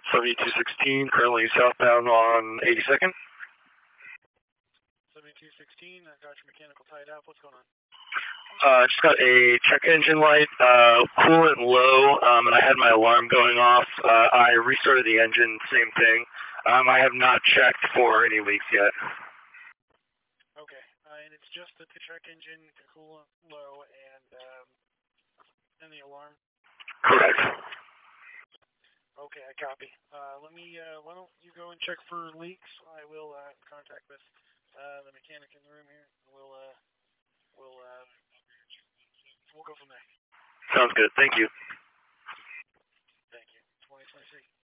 7216, currently southbound on 82nd. 7216, I got your mechanical tied up. What's going on? Just got a check engine light, coolant low, and I had my alarm going off. I restarted the engine, same thing. I have not checked for any leaks yet. Okay, and it's just the check engine, the coolant low, and the alarm? Correct. Okay, I copy. Why don't you go and check for leaks? I will contact with the mechanic in the room here. We'll go from there. Sounds good. Thank you. Thank you. 2026.